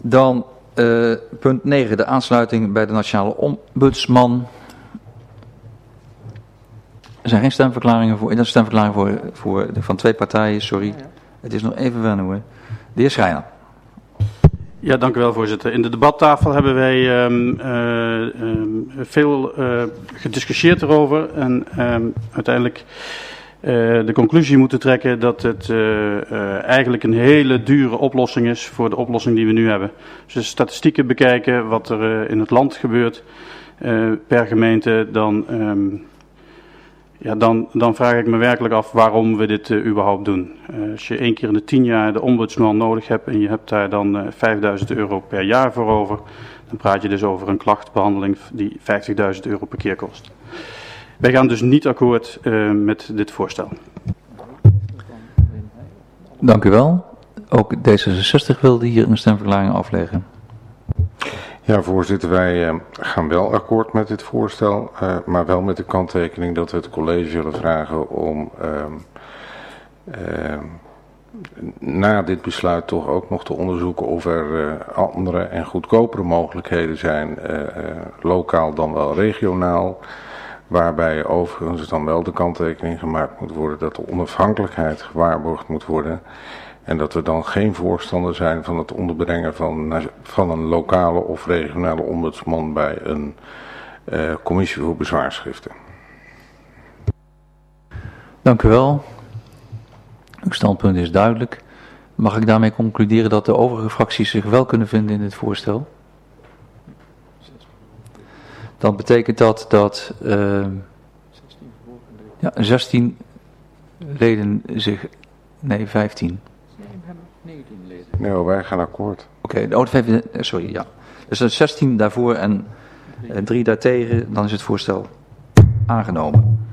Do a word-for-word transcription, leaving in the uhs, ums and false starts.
Dan uh, punt negen, de aansluiting bij de Nationale Ombudsman. Er zijn geen stemverklaringen voor, er is een stemverklaring voor, voor de, van twee partijen, sorry. Ja, ja. Het is nog even wennen hoor. De heer Schrijner. Ja, dank u wel, voorzitter. In de debattafel hebben wij um, uh, um, veel uh, gediscussieerd erover en um, uiteindelijk uh, de conclusie moeten trekken dat het uh, uh, eigenlijk een hele dure oplossing is voor de oplossing die we nu hebben. Dus de statistieken bekijken, wat er uh, in het land gebeurt uh, per gemeente, dan... Um, Ja, dan, dan vraag ik me werkelijk af waarom we dit uh, überhaupt doen. Uh, als je één keer in de tien jaar de ombudsman nodig hebt en je hebt daar dan uh, vijfduizend euro per jaar voor over, dan praat je dus over een klachtbehandeling die vijftigduizend euro per keer kost. Wij gaan dus niet akkoord uh, met dit voorstel. Dank u wel. Ook D zesenzestig wilde hier een stemverklaring afleggen. Ja, voorzitter, wij uh, gaan wel akkoord met dit voorstel, uh, maar wel met de kanttekening dat we het college zullen vragen om uh, uh, na dit besluit toch ook nog te onderzoeken of er uh, andere en goedkopere mogelijkheden zijn, uh, uh, lokaal dan wel regionaal, waarbij overigens dan wel de kanttekening gemaakt moet worden dat de onafhankelijkheid gewaarborgd moet worden. En dat we dan geen voorstander zijn van het onderbrengen van, van een lokale of regionale ombudsman bij een uh, commissie voor bezwaarschriften. Dank u wel. Uw standpunt is duidelijk. Mag ik daarmee concluderen dat de overige fracties zich wel kunnen vinden in dit voorstel? Dat betekent dat dat uh, ja, zestien leden zich... Nee, vijftien. Nee, wij gaan akkoord. Oké, okay, oh, sorry, ja. Dus er zestien daarvoor en drie daartegen, dan is het voorstel aangenomen.